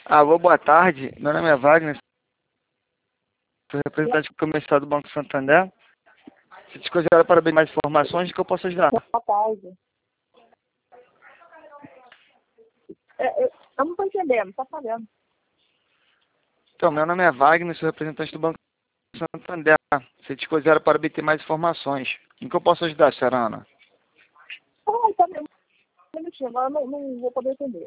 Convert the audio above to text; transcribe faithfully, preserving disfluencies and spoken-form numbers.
Alô, boa tarde. Meu nome é Wagner, sou representante comercial do Banco Santander. Se te considera para bem mais informações, que eu posso ajudar? Boa tarde. É, eu, eu não estou entendendo, está falando. Então, meu nome é Wagner, sou representante do Banco Santander. Se te considera para obter mais informações, em que eu posso ajudar, senhora Ana? Ah, tá bem. Um minutinho, agora eu não, não vou poder entender.